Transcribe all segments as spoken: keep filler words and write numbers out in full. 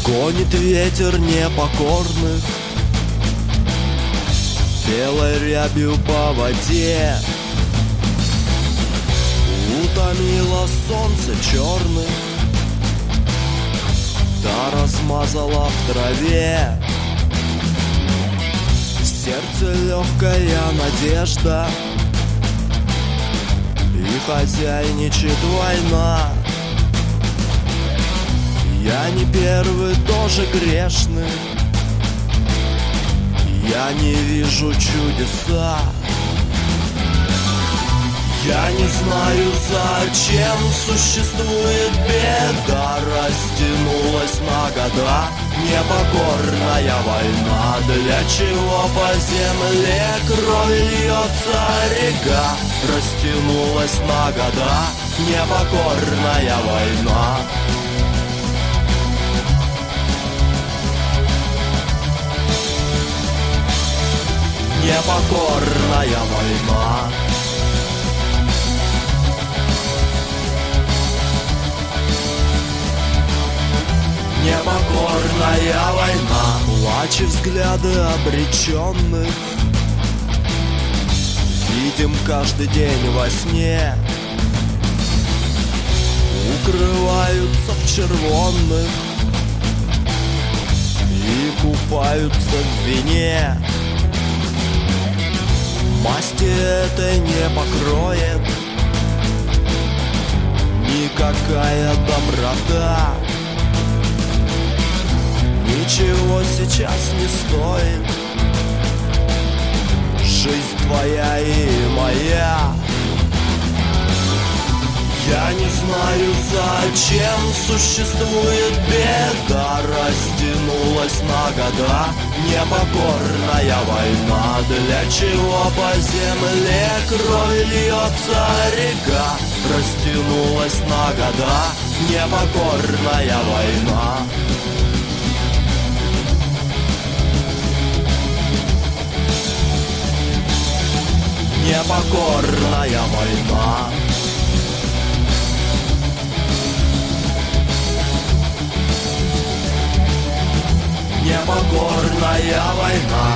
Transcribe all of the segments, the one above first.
Гонит ветер непокорных белой рябью по воде. Утомило солнце черных, да размазало в траве. В сердце легкая надежда, и хозяйничает война. Я не первый, тоже грешный, я не вижу чудеса. Я не знаю, зачем существует беда. Растянулась на года непокорная война. Для чего по земле кровь льется река? Растянулась на года непокорная война. Непокорная война. Непокорная война. Плач и взгляды обреченных видим каждый день во сне. Укрываются в червонных и купаются в вине. Масти этой не покроет никакая доброта. Ничего сейчас не стоит жизнь твоя и моя. Я не знаю, зачем существует беда. Растянулась на года непокорная война. Для чего по земле кровь льется река? Растянулась на года непокорная война. Непокорная война. Непокорная война.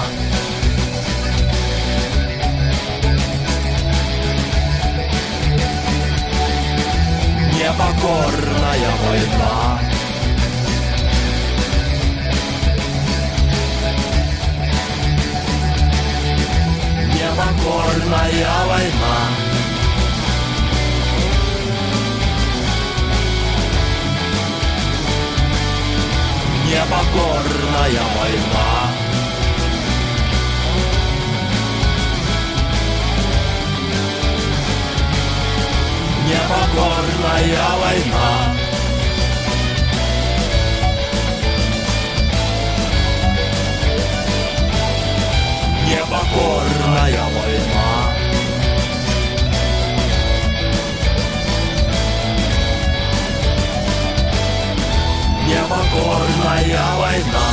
Непокорная война. Непокорная война. Непокорная война. Непокорная война. Непокорная война. Непокорная война.